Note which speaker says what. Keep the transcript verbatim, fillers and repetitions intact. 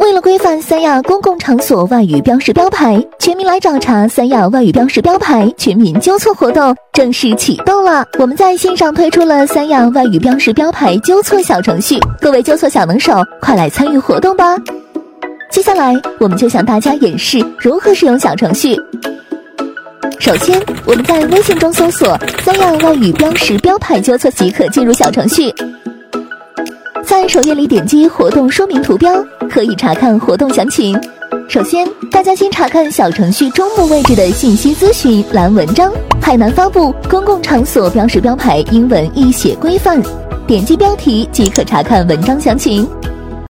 Speaker 1: 为了规范三亚公共场所外语标识标牌，全民来找茬三亚外语标识标牌全民纠错活动正式启动了。我们在线上推出了三亚外语标识标牌纠错小程序，各位纠错小能手，快来参与活动吧！接下来，我们就向大家演示如何使用小程序。首先，我们在微信中搜索“三亚外语标识标牌纠错”即可进入小程序。在首页里点击活动说明图标，可以查看活动详情。首先，大家先查看小程序中部位置的信息咨询栏文章，海南发布公共场所标识标牌英文译写规范，点击标题即可查看文章详情。